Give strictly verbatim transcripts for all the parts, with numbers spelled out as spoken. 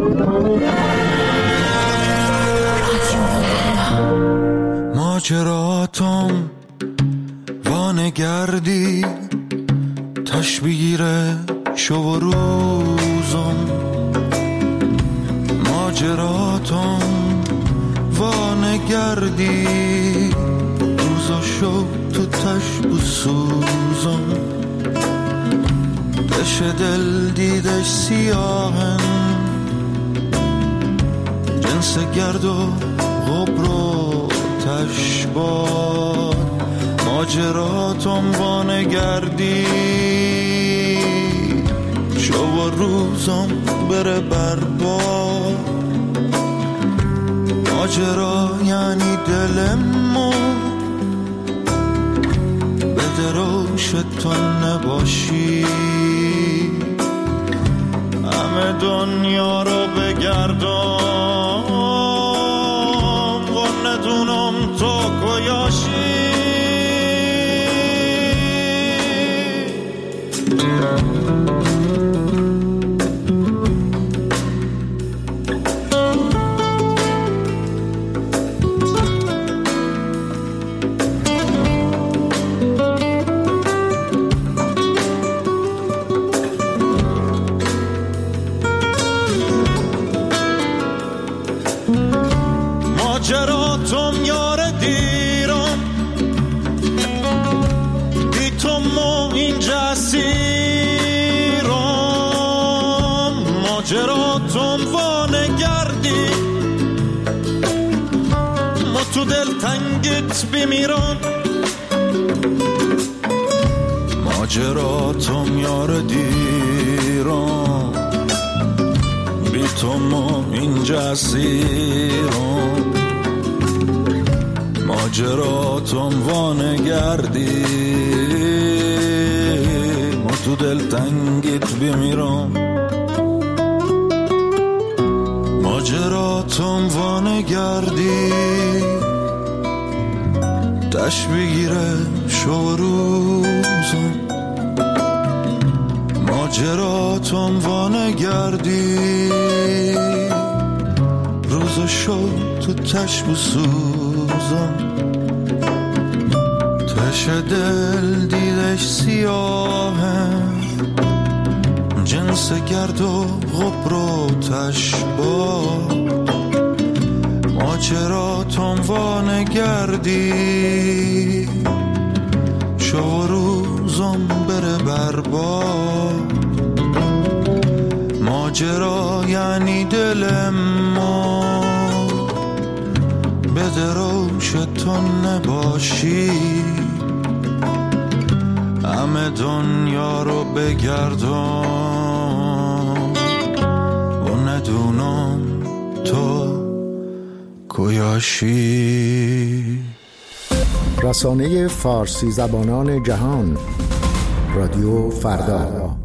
ماجراتم وانگردی تشبیره شو و روزم، ماجراتم وانگردی روزا شو تو تشب و سوزم، دش دل دیدش سیاهن جنس گرد و غبر و تشباد، ماجراتم وانگردی شو و روزم بره برباد، ماجرا یعنی دلمو بده روش تو نباشی، همه دنیا رو بگردم و ندونم تو کجایی. ماجراتم یار دیرم بی تو ما اینجا اسیرم، ماجراتم وانگردی ما تو دل تنگت بمیرم، ماجراتم یار دیرم بی تو ما اینجا اسیرم، ماجراتم وانگردی ما تو دل تنگت بمیرم، ماجراتم وانگردی دشت بگیره شو روزم، ماجراتم وانگردی روز شو تو تشب و سوزم، تش دل دیدش سیاهه جنس گرد و غبر و تشباه، ماجراتم وانگردی شو روزم بره برباد، ماجرا یعنی دل ما بده روش تو نباشی، همه دنیا رو بگردم و ندونم تو کجایی. رسانه فارسی زبانان جهان، رادیو فردا.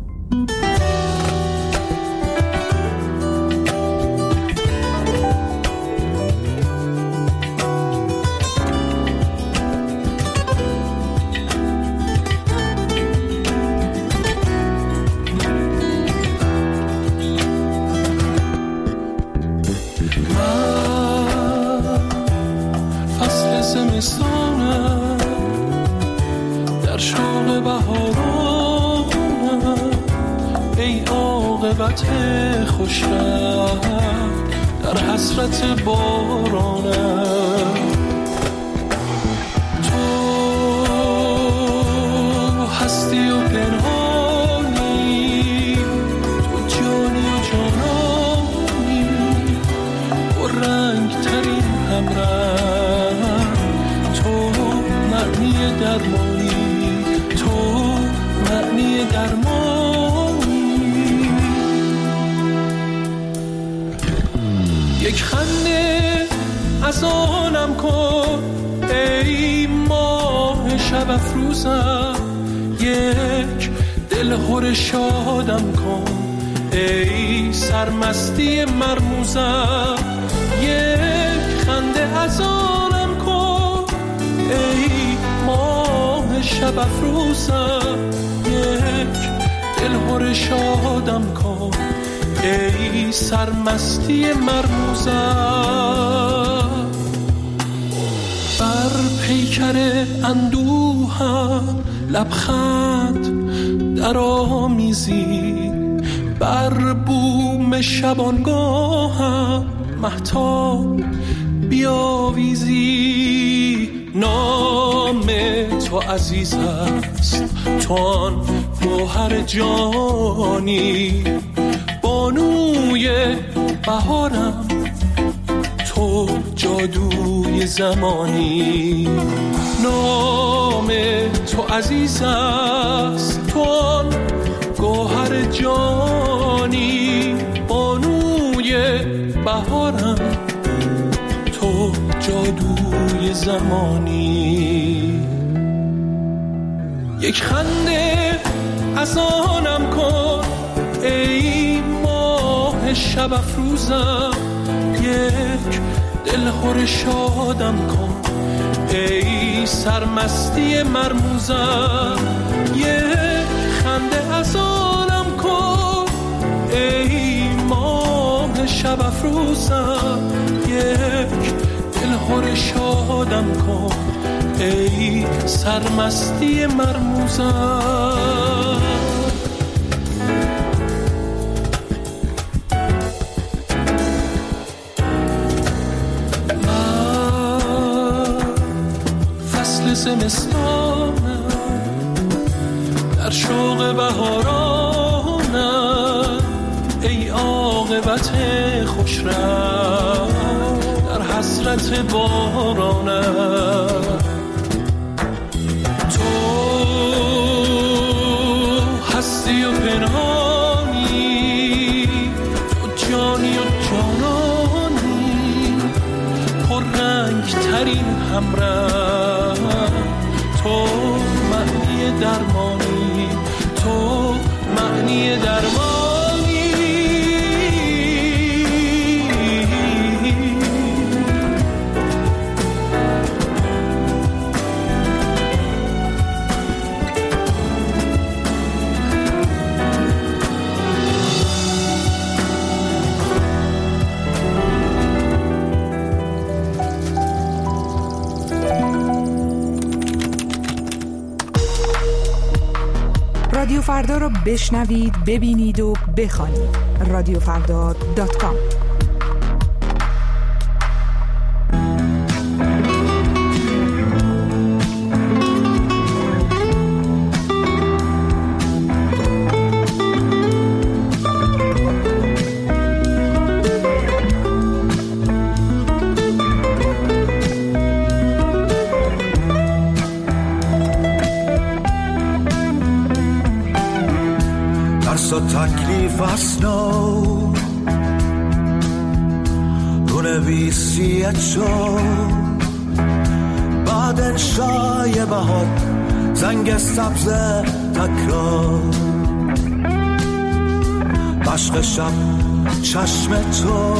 در حسرت بارانم تو هستی و پنهانی، تو جانی و جانانی و رنگ ترین همرنگ، تو معنی درمانی، تو معنی درمانی، یک خنده از آنم کن ای ماه شب افروزم، یک دلهور شادم کن ای سرمستی مرموزم، یک خنده از آنم کن ای ماه شب افروزم، یک دلهور شادم کن ای سرمستی مرموزم. بر پیکر اندوهم لبخند در آمیزی، بر بوم شبانگاهم مهتاب بیاویزی. نام تو عزیز است، تو آن گوهر جانی، بانوی بهارم، تو جادوی زمانی. نام تو عزیز است، تو آن گوهر جانی، بانوی بهارم، تو جادوی زمانی. یک خنده از آنم کن ای ماه شب افروزم، یک دلخور شادم کن ای سرمستی مرموزم. یک خنده از آنم کن ای ماه شب افروزم، یک دلخور شادم کن ای سرمستی مرموزم. زمستانم در شوق بهارانم، ای عاقبت خوشرنگ در حسرت بارانم. تو هستی و پنهانی، تو جانی و جانانی، پر رنگ ترین همرنگ، تو معنی درمانی، تو معنی درمانی. رادیو فردا رو بشنوید، ببینید و بخوانید. رادیو فردا دات کام. تکلیف اسنو رو نویسیت شد، بعد انشای بهار زنگ سبز تکرار، عشق شب چشم تو،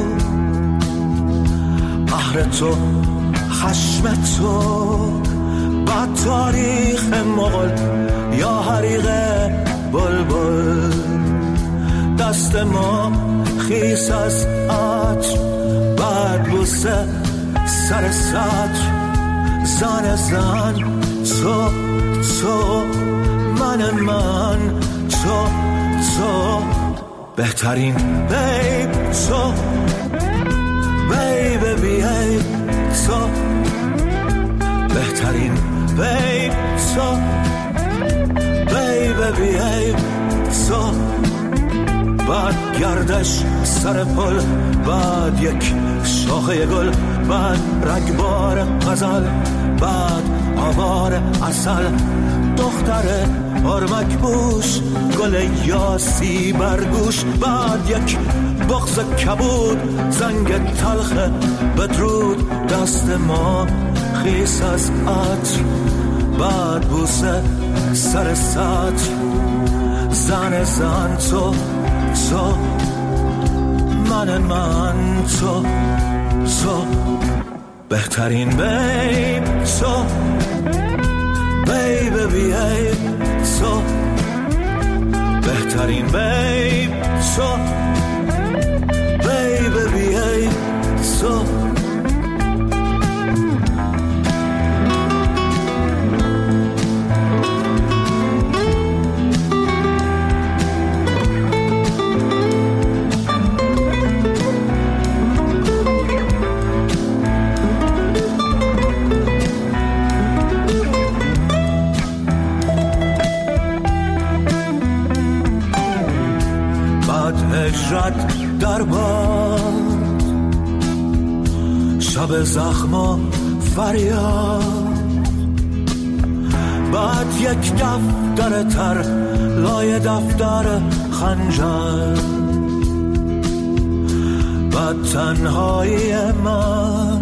قهر تو خشم تو، بعد تاریخ مغل یا حریق بلبل. دست ما خیس از عطر، بعد بوسه سر سطر، زن زن تو تو من من تو تو بهترین بیب تو بیب بیب تو بهترین بیب تو بیب بیب تو. بعد گردش سر پل، بعد یک شاخه گل، بعد رگبار غزل، بعد آوار عسل، دختر آرمک بوش، گل یاسی برگوش، بعد یک بغض کبود، زنگ تلخ بدرود. دست ما خیس از عطر، بعد بوسه سر سطر، زن زن تو تو من من تو تو بهترین بیب تو بیب بیب تو بهترین بیب تو هجرت در باد، شب زخم و فریاد. بعد یک دفتر تر لای دفتر خنجر، بعد تنهایی من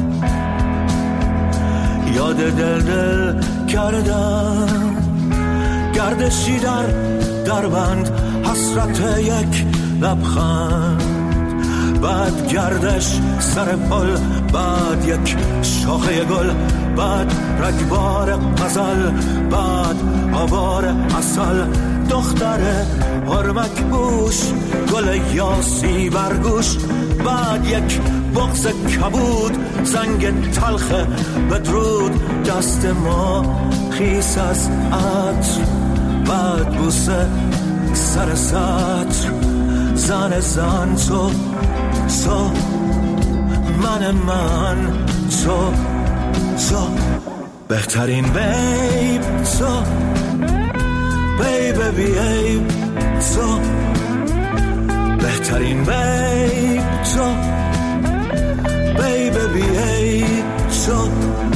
یاد دل دل کردم. گردشی در دربند، حسرت یک لبخند. بعد گردش سر پل، بعد یک شاخه گل، بعد رگبار غزل، بعد آوار عسل. دختر هرمک بوش، گل یاسی برگوش. بعد یک بغض کبود، زنگ تلخ بدرود. دست ما خیس از عطر، بعد بوسه سر سطر. زن زن تو، تو من من، تو تو بهترین بیب، تو بیب بیب، تو بهترین بیب، تو بیب بیب، تو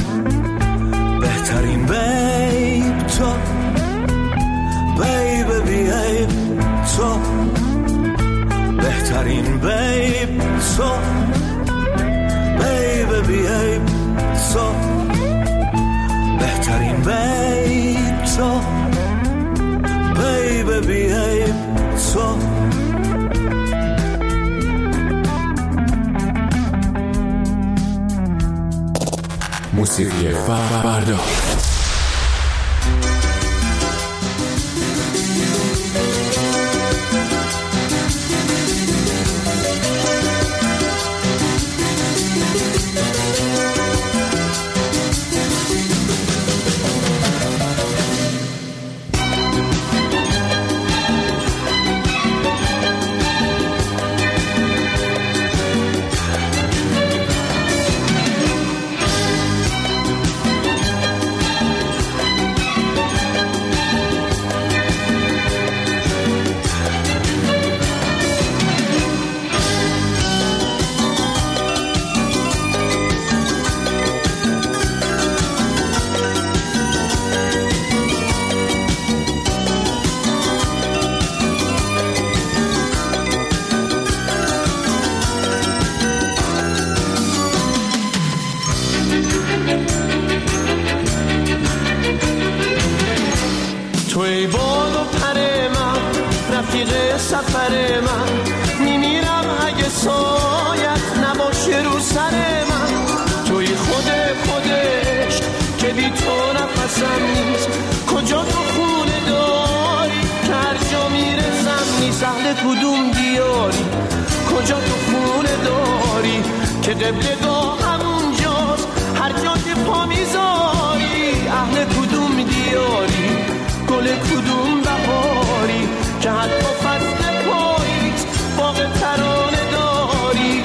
بهترین بیب، تو بیب بیب، تو بهترین بیب، تو بیب بیب، تو بهترین بیب، تو بیب بیب، تو موسیقی فردا. توی باد و پر من، رفیق سفر من. میمیرم اگه سایت نباشه رو سر من. توی خود خودش که بی تو نفسم نیست. کجا تو خونه داری که هر جا میرسم نیست. اهل کدوم دیاری، کجا تو خونه داری که قبلگاه همونجاست هر جا که پا میذاری. اهل کدوم دیاری، گل کدوم بهاری که حتی فصل پاییز باغ ترانه داری.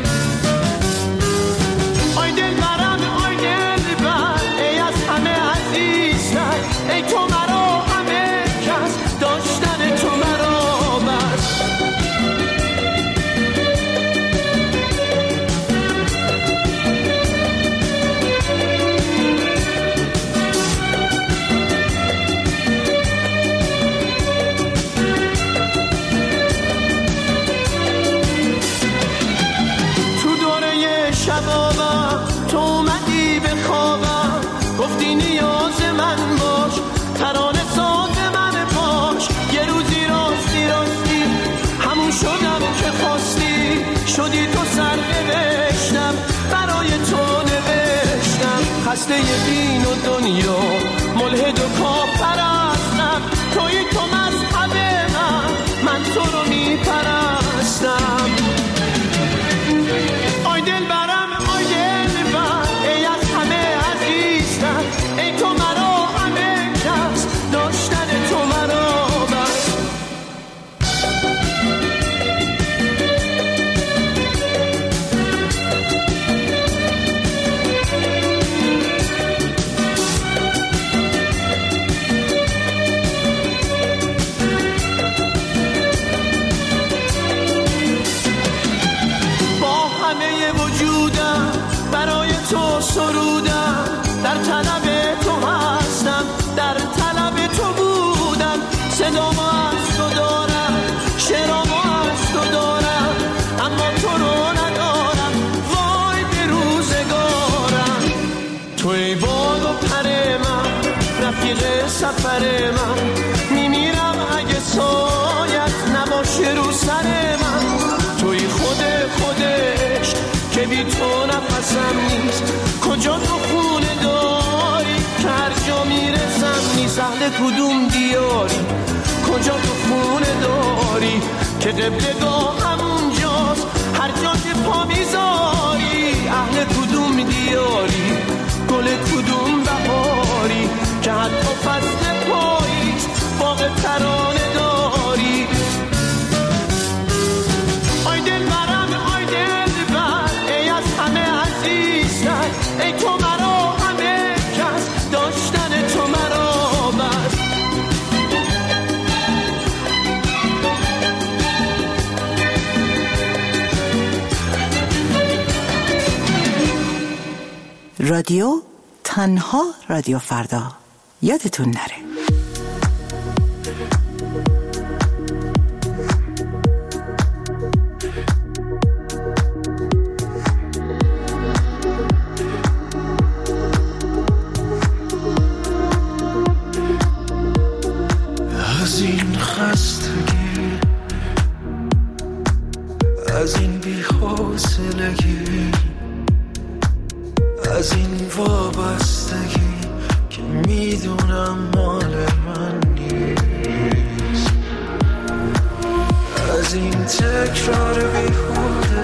آی دل برم، آی دل بر، ای از همه عزیزتر. ای تو مرا همه کس، داشتن تو مرا بس. شبابم تو اومدی به خوابم، گفتی نیاز من باش، ترانه ساز من باش. یه روزی راستی راستی همون شدم که خواستی. شدی تو سر نوشتم، برای تو نوشتم. خسته دین و دنیا، ملحد و کافرستم. توی تو مذهب من، من تو رو میپرستم. آی دل برم، آی دل بر، ای از همه عزیزتر. ای تو مرا همه کس، داشتن تو مرا بس. سفر من، میمیرم اگه سایت نباشه رو سر من. توی خود خودش که بی تو نفسم نیست، کجا تو خونه داری که هر جا میرسم نیست. اهل کدوم دیاری کجا تو خونه داری که قبلگاه همونجاست هر جا که پا میذاری. اهل کدوم دیاری گل کدوم بهاری که حتی فصل پاییز باغ ترانه داری. آی دل برم آی دل بر ای از همه عزیزتر، ای تو مرا همه کس داشتن تو مرا بس. رادیو تنها رادیو فردا، یادتون نره. از این خستگی، از این بی‌حوصلگی، از این وابستگی که میدونم مال من نیست، از این تکرار بیهوده،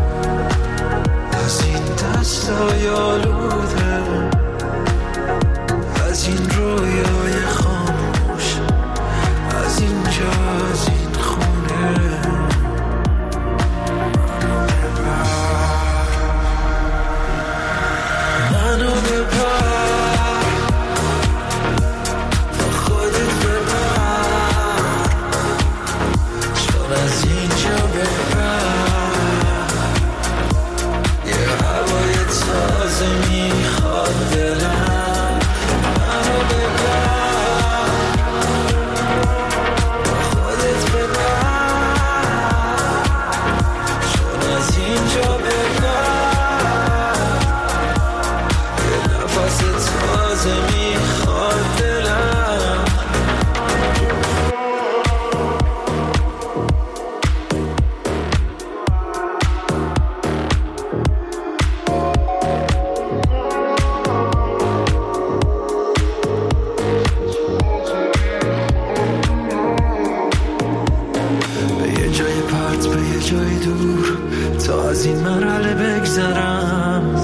از این دستای آلوده، از این رویای خاموش، از اینجا از این خونه. منو ببر با خودت ببر، چون از اینجا ببر یه هوای تازه میخواد دلم. منو ببر با خودت ببر، چون از اینجا ببر تازه میخواد دلم. به یه جای پرت، به یه جای دور، تا از این مرحله بگذرم،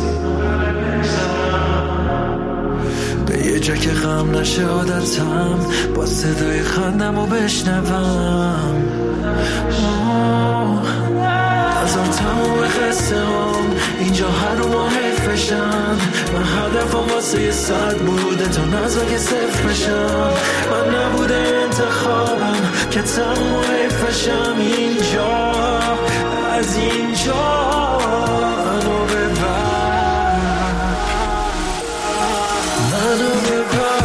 یه جا که غم نشه عادتم، با صدای خندم رو بشنوم. هزار تموم خسته هم اینجا هر رو ما حیف بشن. من هدفم واسه یه ساعت بوده تا نزا که صفر بشم. من نبوده انتخابم که تموم و حیف بشم. اینجا از اینجا منو ببر، منو ببر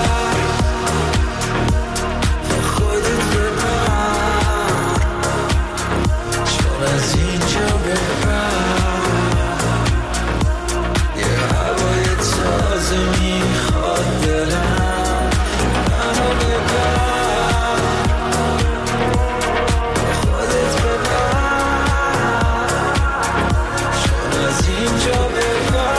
با خودت ببر، چون از اینجا ببر یه هوای تازه میخواد دلم. منو ببر با خودت ببر، چون از اینجا ببر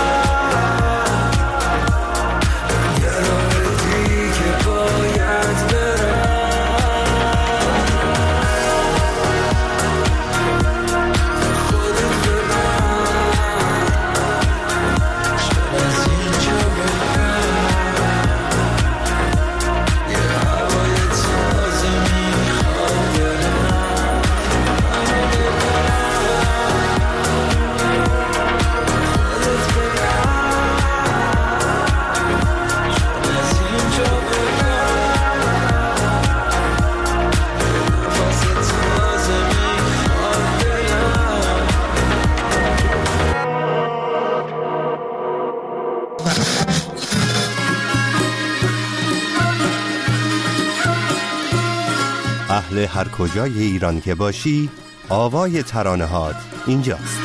اهل هر کجای ایران که باشی، آوای ترانه هات اینجاست.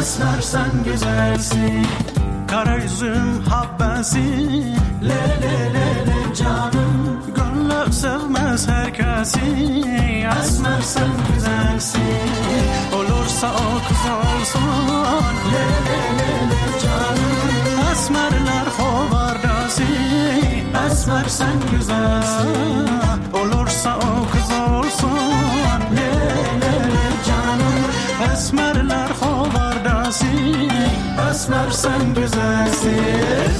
esmer sen güzelsin. Kara yüzüm habbesi, le le le le canım. Gönlüm sevmez herkesi, esmer sen güzelsin. Olursa o kız olsun, le le le le canım. Esmerler hovardası, esmer sen güzelsin. Olursa o kız olsun, le le le canım. Esmerler hovardası, esmer sen güzelsin.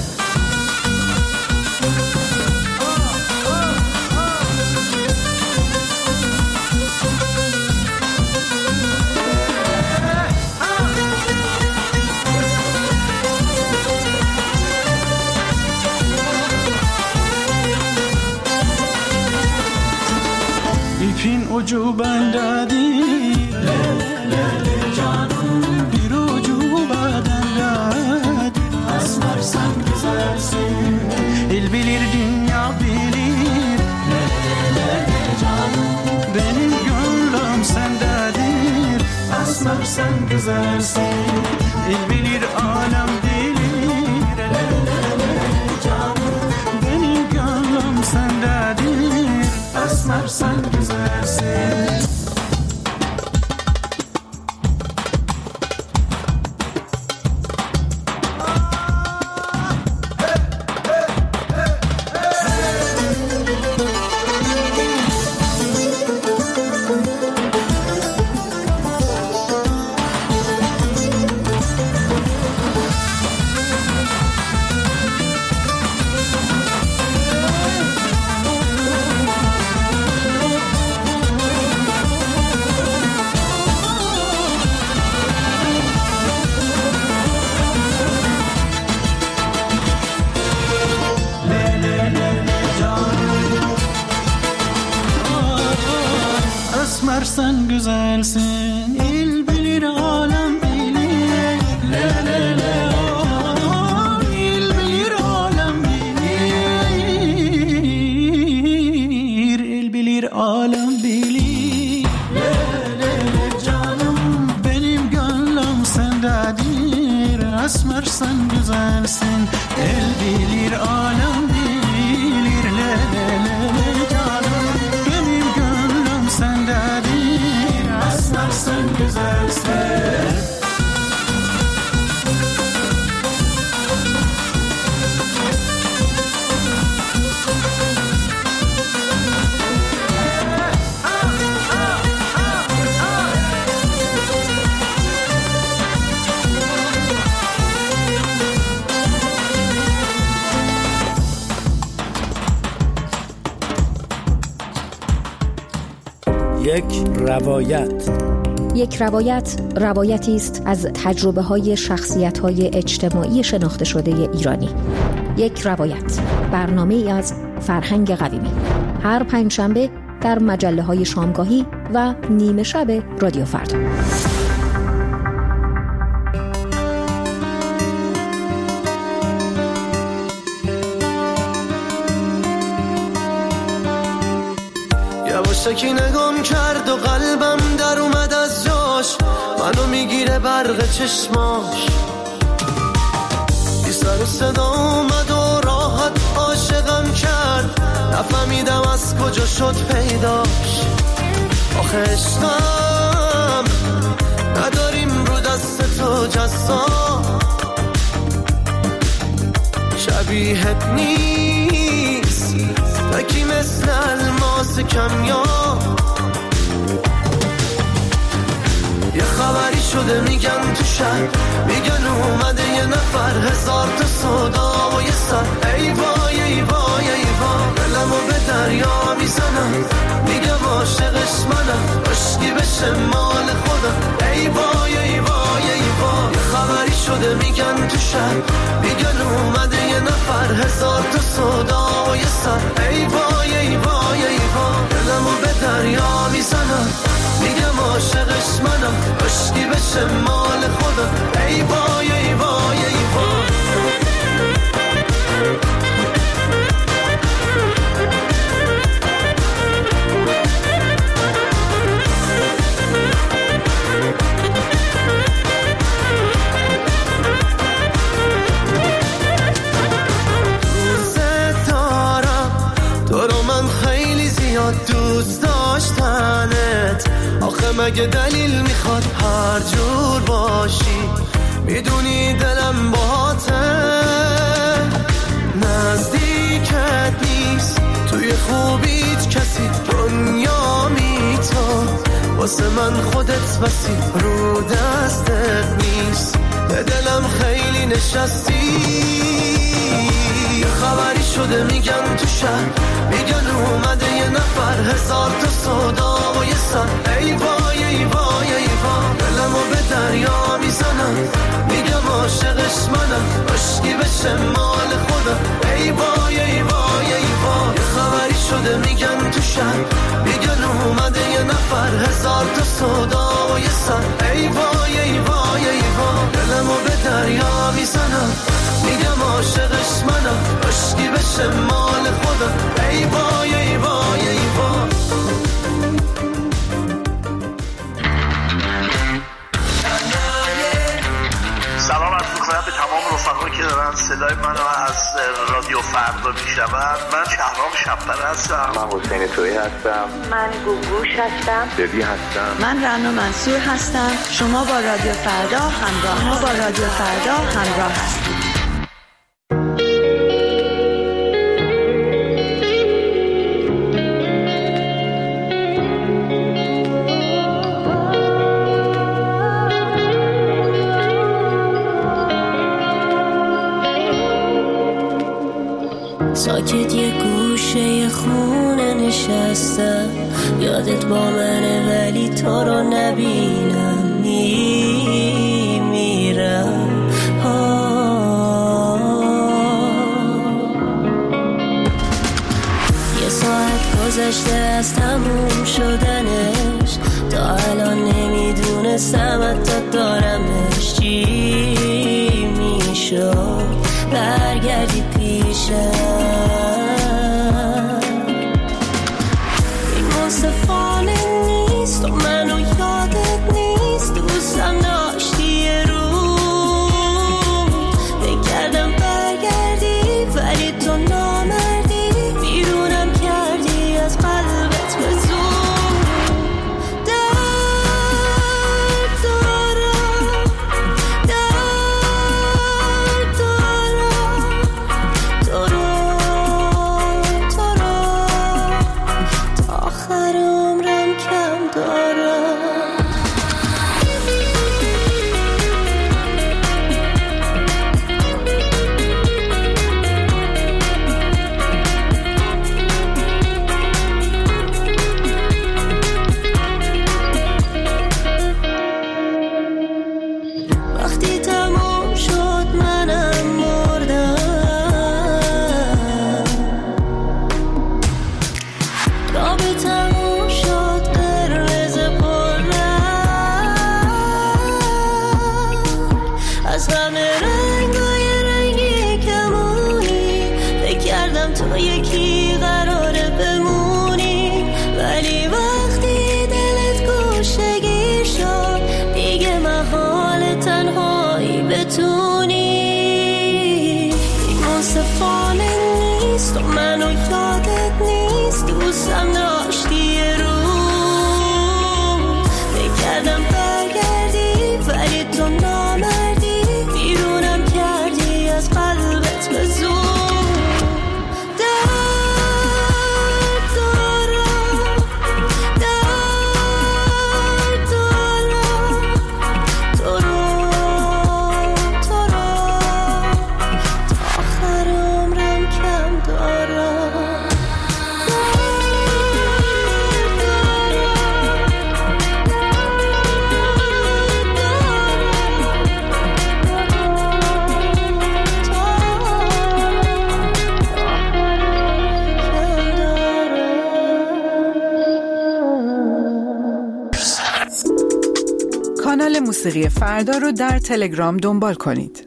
İpin ucu bendedir, le le le canım. Bir ucu bedendedir, esmer sen güzelsin. İl bilir dünya bilir, le le le canım. Benim gönlüm sendedir, esmer sen güzelsin. İl bilir alem bilir, le le le canım. Benim gönlüm sendedir, esmer sen güzelsin. Esmer sen güzelsin, il bilir alem bilir, le le le oh, il bilir alem bilir, il bilir alem bilir, le le le canım. Benim gönlüm sendedir, esmer sen güzelsin, il bilir alem bilir, le le le canım. Benim gönlüm sendedir, esmer sen güzelsin. یک روایت. یک روایت روایتی است از تجربه‌های شخصیت‌های اجتماعی شناخته شده ایرانی. یک روایت، برنامه‌ای از فرهنگ قویمی، هر پنجشنبه در مجله‌های شامگاهی و نیمه شب رادیو فردا. یواشکی نگام کرد و قلبم در اومد از جاش، منو میگیره برق چشماش. بی سر و صدا اومد و راحت عاشقم کرد، نفهمیدم از کجا شد پیداش. آخه عشقم نداریم رو دست تو جزا، شبیهت نیست نکی مثل الماس کمیاب. یه خبری شده میگن تو شهر، میگن اومده یه نفر، هزار تا صدا و یه سر. ای وای ای وای ای وای، دلمو به دریا میزنم، میگم عاشقش منم، عشقی بشه مال خودم. ای وای ای وای ای وای، یه خبری شده میگن تو شهر، میگن اومده یه نفر، هزار تا صدا و یه سر. ای وای ای وای ای وای، دلمو به دریا میزنم، میگم عاشقش منم، عشقی بشه مال خودم. ای وای ای وای ای وای. اگه دلیل میخواد هر جور باشی، میدونی دلم باهاته، نزدیکت نیست توی خوبیت کسی، دنیا میتون واسه من خودت بسی، رو دستت نیست به دلم خیلی نشستی. یه خبری شده میگن تو شهر، میگن اومده یه نفر، هزار تا صدا و یه سر، ای وای ای وای ای وای، دلمو به دریا میزنم، میگم عاشقش منم، عشقی بشه مال خودم، ای وای ای وای ای وای. یه خبری شده میگن تو شهر، میگن اومده یه نفر، هزار تا صدا و یه سر، ای وای ای وای ای وای، دلمو به دریا میزنم، میگم عاشقش منم، عشقی بشه مال خودم، ای وای ای وای ای وای. سلام عرض می‌کنم به تمام رفقایی که دارن صدای منو از رادیو فردا میشنون. من شهرام شب‌پره هستم. من حسین تویی هستم. من گوگوش هستم. ببی هستم. من رنا منصور هستم. شما با رادیو فردا همراه ما با رادیو فردا همراه هستید. ساکت یه گوشه خونه نشستم، یادت با منه ولی تو رو نبینم، می میرم یه ساعت گذشته از تموم شدنش، تا الان نمیدونستم حتی دارمش، چی میشد برگردی پیشم، این مصفانه نیست و منو یادت نیست، دوستم داشتی یه رو بگردم برگردی، ولی تو نامردی، بیرونم کردی از قلبت به زور، درد دارم درد دارم تو رو تو رو تا آخر عمرم کم دارم. وقتی تموم شد منم مردم، رابه تموم شد قرمز پررنگ، از همه رنگای رنگی کمونی، فکر کردم تو یکی قراره بمونی، ولی وقتی دلت گوشه‌گیر شد دیگه محال تنهایی بتونی، این منصفانه نیست و منو یادت نیست، دوستم داشتی یه رو بگردم برگردی، ولی تو نامردی، بیرونم کردی از قلبت به زور، درد دارم درد دارم تو رو تو رو تا آخر عمرم کم دارم. کانال موسیقی فردا رو در تلگرام دنبال کنید.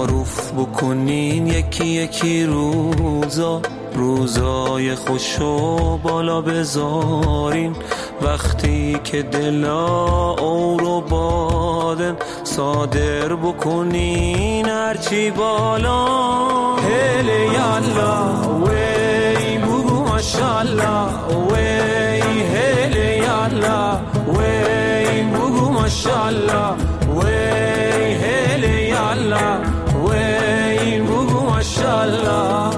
تعارف بکنین یکی یکی روزا، روزای خوشو بالا بذارین. وقتی که دلا اورو بادن صادر بکنین هرچی بالا. هلی یالا وی بگو ماشالله وی، هلی یالا وی بگو ماشالله وی، هلی یالا وی بگو ماشالله.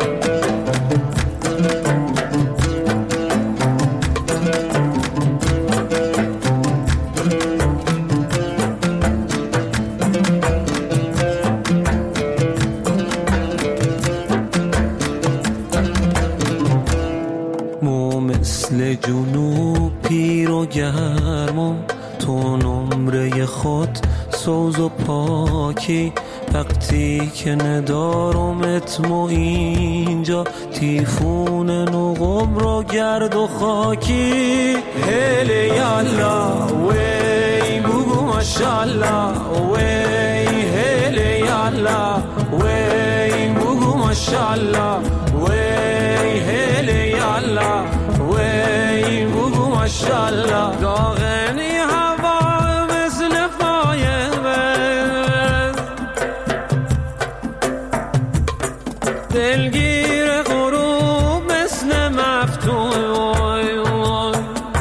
مثل جنوب پیر و گرمم، تو نمره خود سوز و پاکی. وقتی که ندارم اتمو اینجا، تیفون نقم رو گرد و خاکی. هلی یالا وی بگو ماشالله وی، هلی یالا وی بگو ماشالله وی، هلی یالا وی بگو ماشالله. داغنی هوا مثل فایمه، دلگیر غروب مثل مفتون.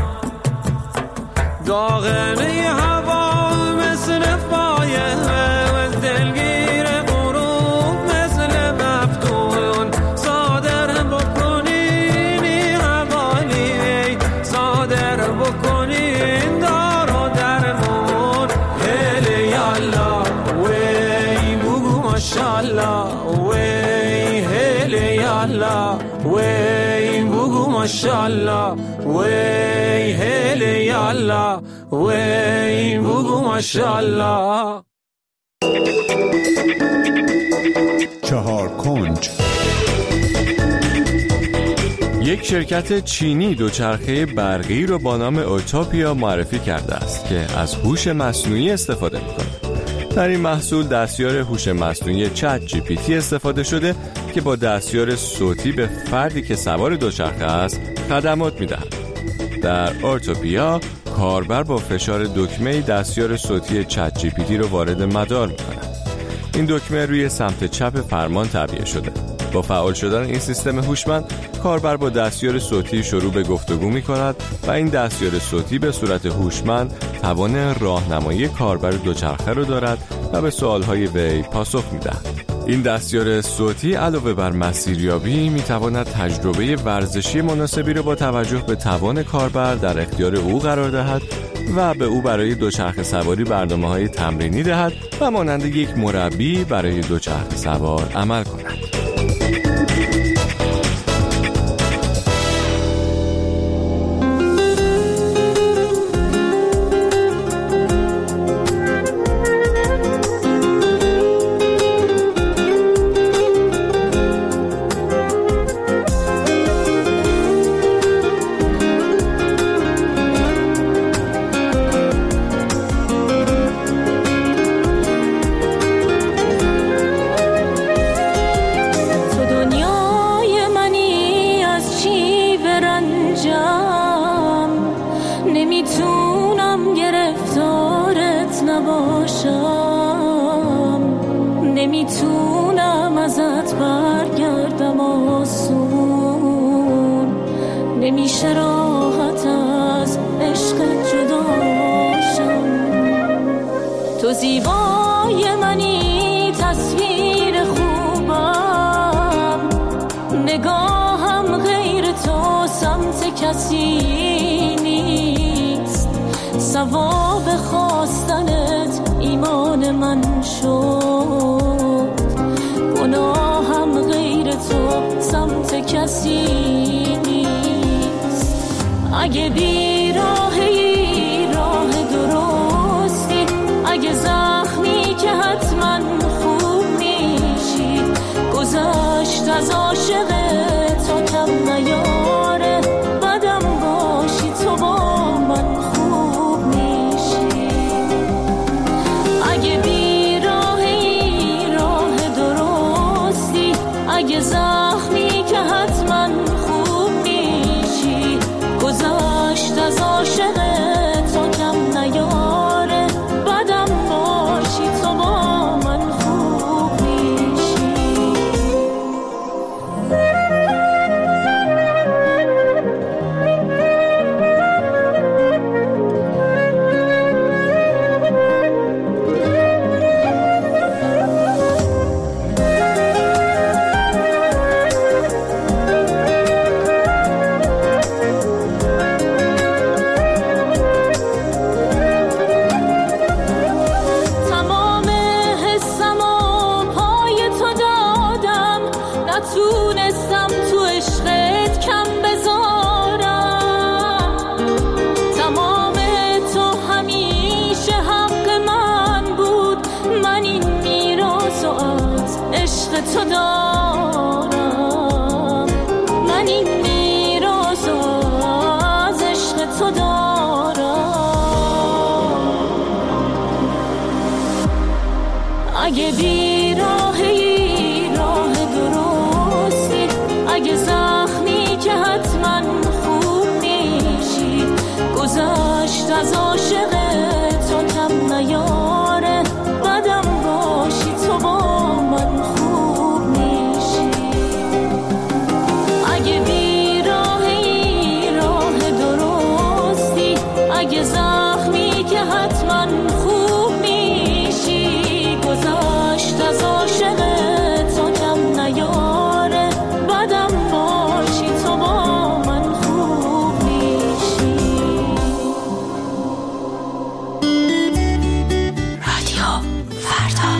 داغنی هوا مثل فایمه، دلگیر غروب مثل مفتون. صادر بکنین حوالی، صادر بکنین دار و درمون. هلی یالا وی بگو ماشالله وی، هلی یالا وی بگو ماشالله وی، هلی یالا وی بگو ماشالله. چهار کنج. یک شرکت چینی دوچرخه برقی رو با نام اوتوپیا معرفی کرده است که از هوش مصنوعی استفاده می‌کنه. در این محصول دستیار هوش مصنوعی چت جی پی تی استفاده شده که با دستیار صوتی به فردی که سوار دوچرخه است خدمات می‌دهد. در اوتوپیا کاربر با فشار دکمه دستیار صوتی چت جی پی تی رو وارد مدار می‌کند. این دکمه روی سمت چپ فرمان تعبیه شده. با فعال شدن این سیستم هوشمند، کاربر با دستیار صوتی شروع به گفتگو می‌کند و این دستیار صوتی به صورت هوشمند توان راهنمایی کاربر دوچرخه را دارد و به سوال‌های وی پاسخ می‌دهد. این دستیار صوتی علاوه بر مسیریابی می‌تواند تجربه ورزشی مناسبی را با توجه به توان کاربر در اختیار او قرار دهد و به او برای دوچرخه سواری برنامه‌های تمرینی دهد و مانند یک مربی برای دوچرخه سوار عمل کند. نمیتونم ازت برگردم آسون، نمیشه راحت از عشق جداشم. تو زیبای منی تصویر خوبم، نگاهم غیر تو سمت کسی نیست. ثواب خواستنت ایمان من شد، گناهم غیر تو سمت کسی نیست. اگه بی راهی راه درستی، اگه زخمی که حتما خوب میشی، گذشت از عاشق تا کم نیاره، بدم باشی تو با من خوب میشی. اگه بی راهی راه اگه بیراهی راه درستی، اگه زخمی که حتما خوب میشی، گذشت از عاشق تو کم نیاره، بدم باشی تو با من خوب میشی. اگه بیراهی راه درستی، اگه زخمی که حتما خوب میشی، گذشت از عاشق تو کم نیاره، بدم باشی تو با من خوب میشی. رادیو فردا.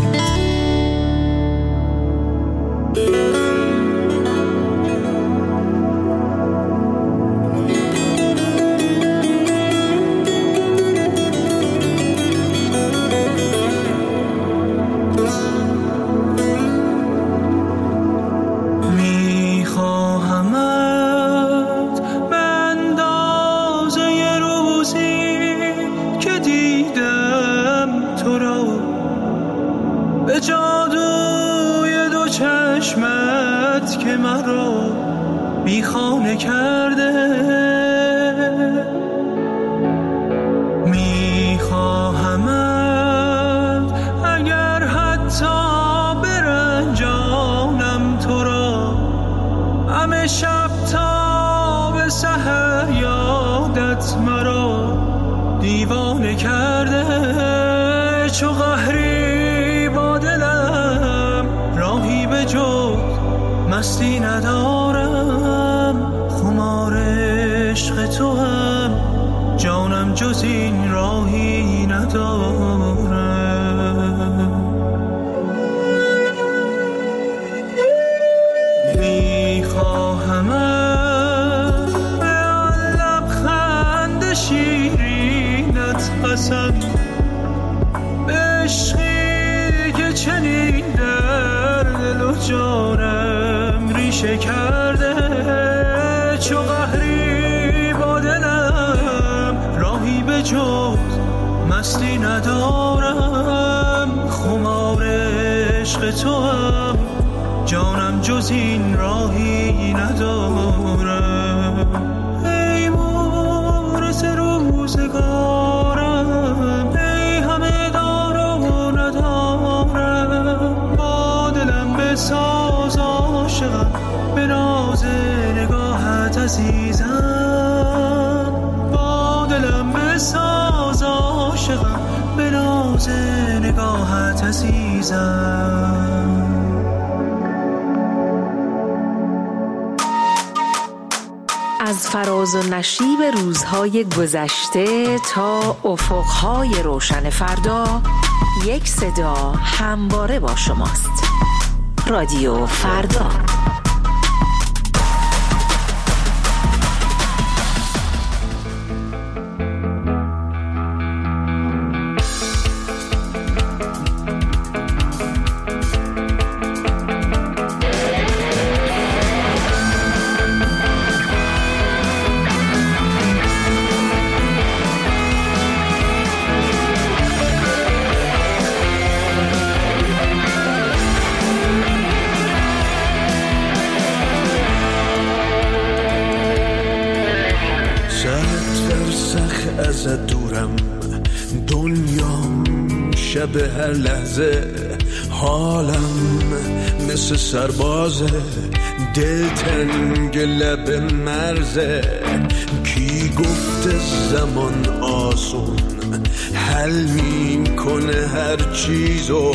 میخواهمت به اندازه روزی که دیدم تو را، به جادوی دو چشمت که مرا بیخانه کرده. میخواهمت اگر حتی برنجانم تو را، همه شب تا به سحر یادت مرا دیوانه کرده. چو قهری با دلم راهی به جز مستی ندارم، خمار عشق تو هم جانم جز این راهی ندارم. میخواهمت به آن لبخند شیرینت قسم، به عشقی که چنین در دل و جانم ریشه کرده. چو قهری با دلم راهی به جز مستی ندارم، خمار عشق تو هم جانم جز این راهی ندارم. ای مورس روزگارم، ای همه دار و ندارم، با دلم بساز عاشقم، به ناز نگاهت عزیزم، با دلم بساز عاشقم، به ناز نگاهت عزیزم. از فراز و نشیب روزهای گذشته تا افقهای روشن فردا، یک صدا همواره با شماست. رادیو فردا. ازت دورم، دنیام شب هر لحظه، حالم مثل سربازه، دل تنگ لب مرزه. کی گفته زمان آسون حل میکنه هر چیزو،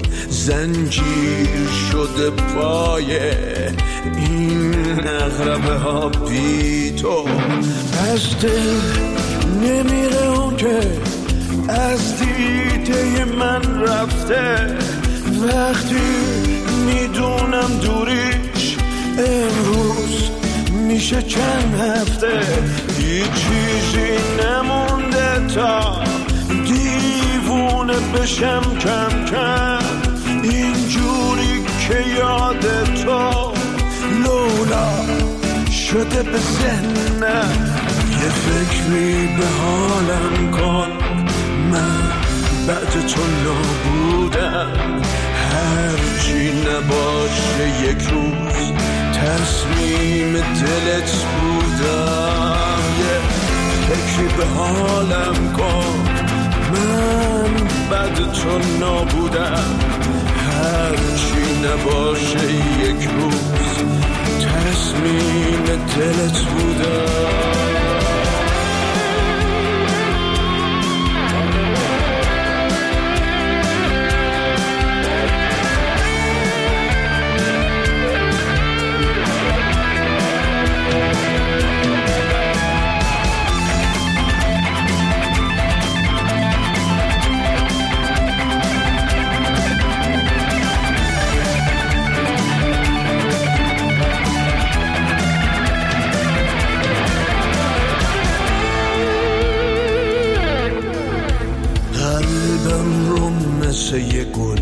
زنجیر شده پایه این اغربه ها بی تو. از دل نمیره اون که از دیده من رفته، وقتی میدونم دوریش امروز میشه چند هفته. هیچ چیزی نمونده تا دیوونه بشم کم کم، اینجوری که یاد تو لولا شده به ذهنم. یه فکری به حالم کن، من بعد تو نابودم، هرچی نباشه یک روز تصمیم دلت بودم. یه فکری به حالم کن، من بعد تو نابودم، هرچی نباشه یک روز تصمیم دلت بودم. یه گل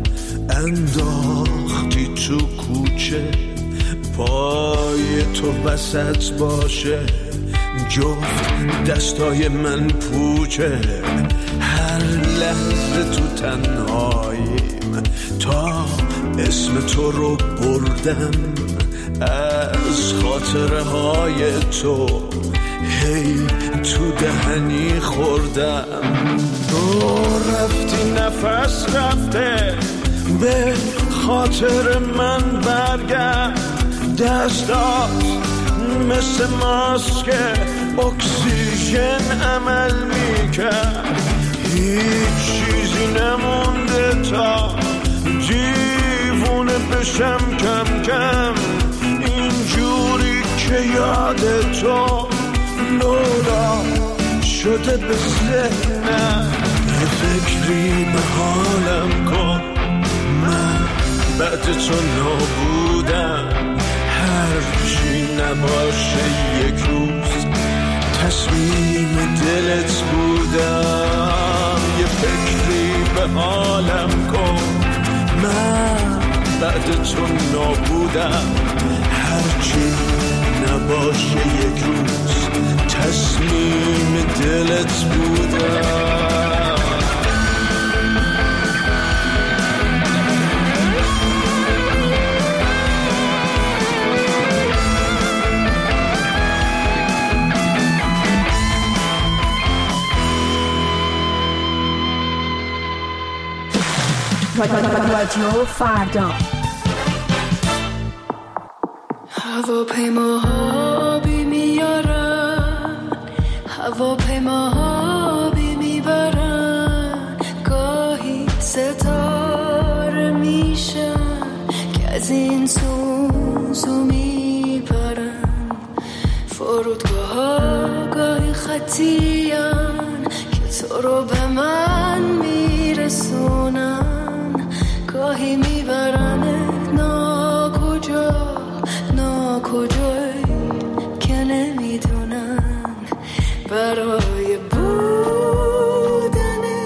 انداختی تو کوچه، پای تو وسط باشه، جفت دستای من پوچه. هر لحظه تو تنهاییم تا اسم تو رو بردم، از خاطره های تو هی تو دهنی خوردم. تو رفتی نفس رفته، به خاطر من برگرد، دستات مثل ماسک اکسیژن عمل میکرد. هیچ چیزی نمونده تا دیوونه بشم کم کم، اینجوری که یاد تو لولا شده به ذهنم. یه فکری به حالم کن، من بعد تو نابودم، هرچی نباشه یک روز تصمیم دلت بودم. یه فکری به حالم کن، من بعد تو نابودم، هرچی نباشه یک روز تصمیم دلت بودم. رادیو فردا. هواپیماها بی میارن، هواپیماها بی میبرن، گاهی ستاره میشن که از این سوزو میپرن. فرودگاهها گاهی خطیان که تو رو به من میرسونن، گاهی میبرنت ناکجا ناکجایی که نمیدونن. برای بودنت،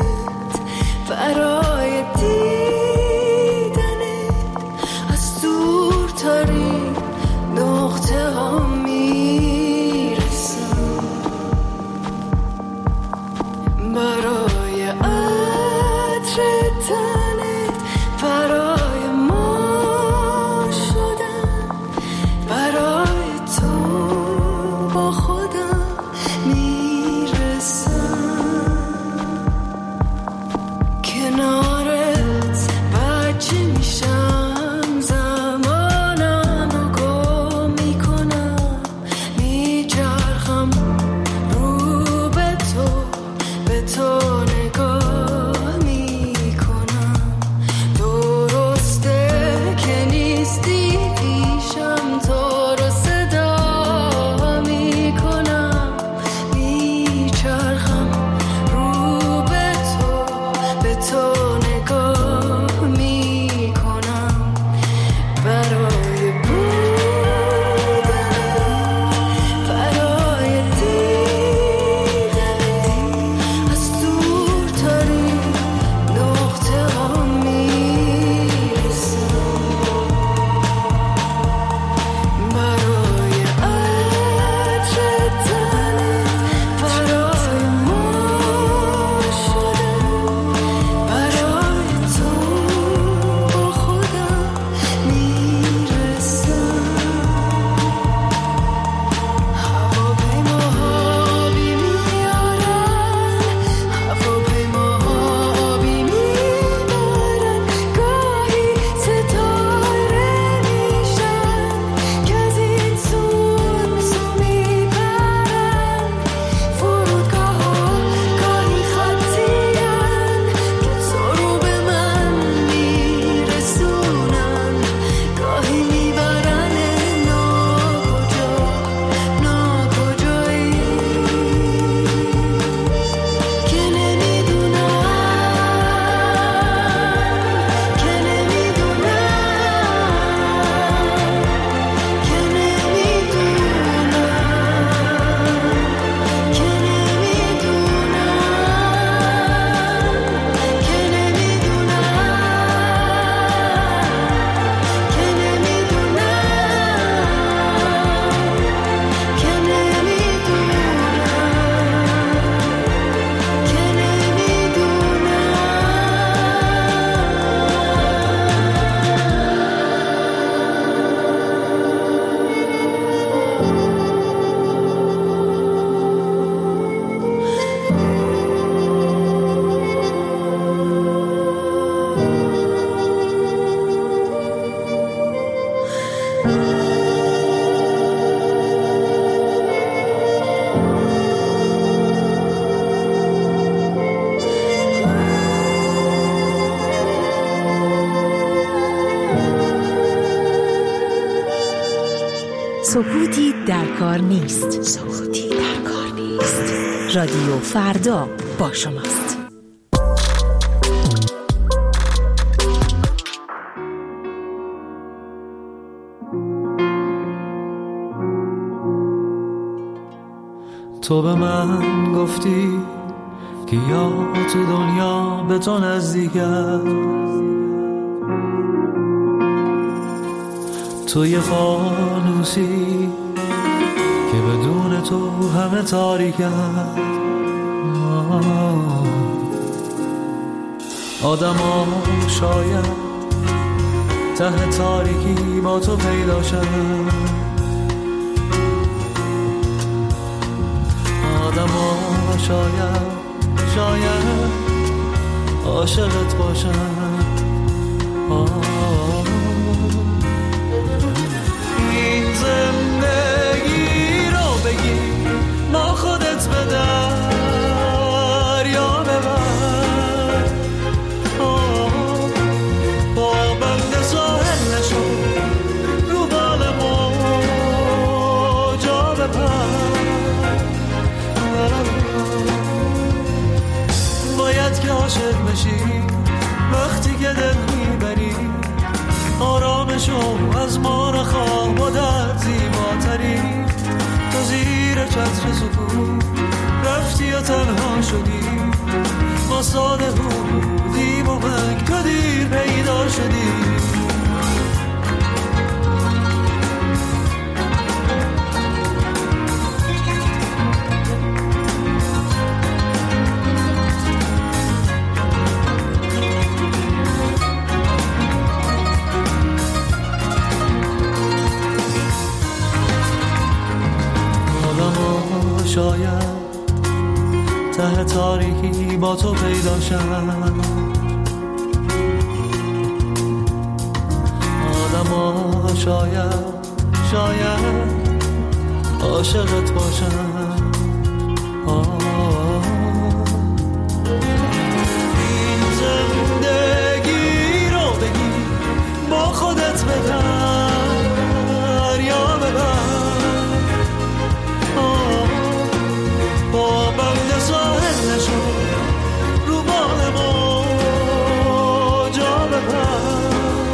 برای دیدنت، از دورترین نقطه ها میرسن. برای عطر تنت، برای ما شدن، برای تو با خودم میرسم. کنارت بچه میشم، زمانم رو گم میکنم، میچرخم رو به تو، به تو سکوتی در کار نیست. سکوتی در کار نیست. رادیو فردا با شماست. تو به من گفتی که یا تو دنیا به تو نزدیکم، تو یه فانوسی که بدون تو همه تاریکم. آدم ها شاید ته تاریکی با تو پیدا شد، آدم ها شاید شاید عاشقت باشن. این زندگی رو بگی ما خودت به دریا ببر، با بند ساحل نشو رو بال موجا بپر. باید که عاشق بشی وقتی که دل میبری، آرامشو از ما نخواه با در زیباتری. تو زیر چتر سکون رفتی و تنها شدی، ما ساده بودیم و من تو دیر پیدا شدی. شاید ته تاریکی با تو پیدا شد، آدم ها شاید شاید عاشقت باشن. این زندگی رو بگی با خودت به دریا ببر، با بند ساحل نشو رو بال موجا بپر.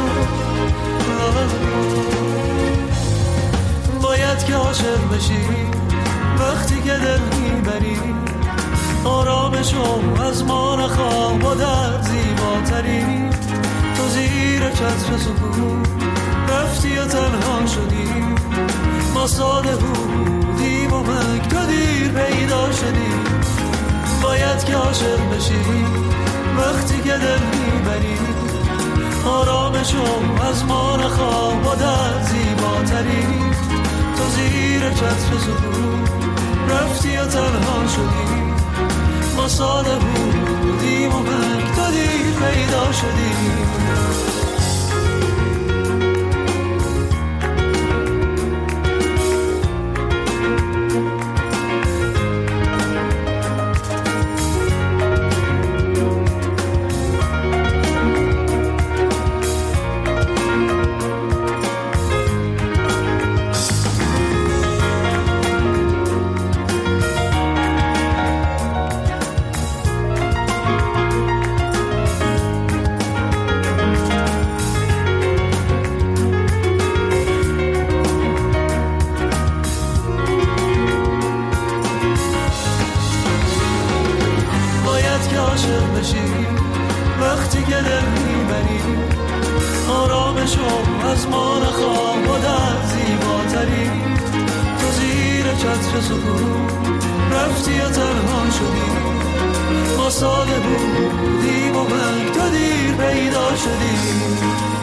باید که عاشق بشی وقتی که دل میبری، آرامشو از ما نخواه با در زیباتری. تو زیر چتر سکون رفتی و تنها شدی، ما ساده بودیم و من تو دیر پیدا شدی. باید که عاشق بشی وقتی که دل میبری، آرامشو از ما نخواه با در زیباتری. تو زیر چتر سکون رفتی و تنها شدی، ما ساده بودیم و من تو دیر پیدا شدی. وقتی که دل میبری، آرامشو از ما نخواه با در زیباتری. تو زیر چتر سکون رفتی و تنها شدی، ما ساده بودیم و من تو دیر پیدا شدی.